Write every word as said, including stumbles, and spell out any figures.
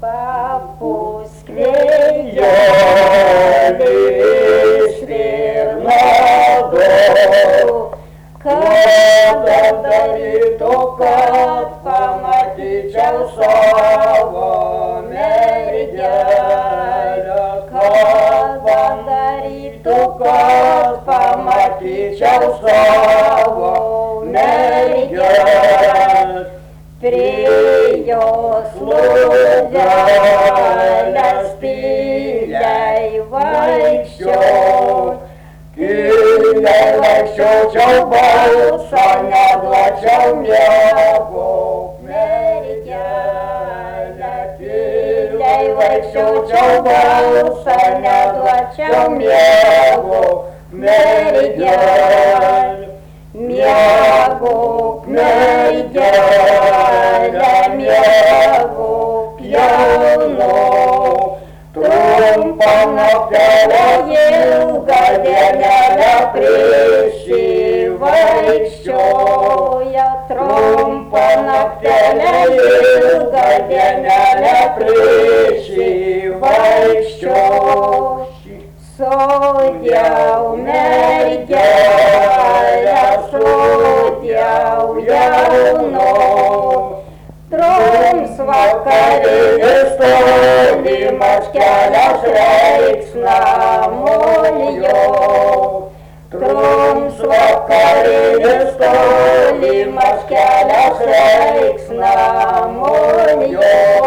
Papuskvėjo svirnado, kada darytų, kad pamatyčiau savo mergelę, kada darytų, kad pamatyčiau savo mergelę. Prie jos lūdelės tyliai vaikščiau, tyliai vaikščiau, čiau balsą neduočiau miego mergelę. Tyliai vaikščiau, čiau balsą neduočiau miego mergelę. Miegok mergelė, miegok jaunu, trumpą naktelę, ilgą dienelę prisivaikščioja. Trumpą naktelę, ilgą dienelę prisivaikščioja. Sodiau mergelę, sodiau jaunu, trums vakarinis tolimas kelias reiks namolio. Trums vakarinis tolimas kelias reiks namolio.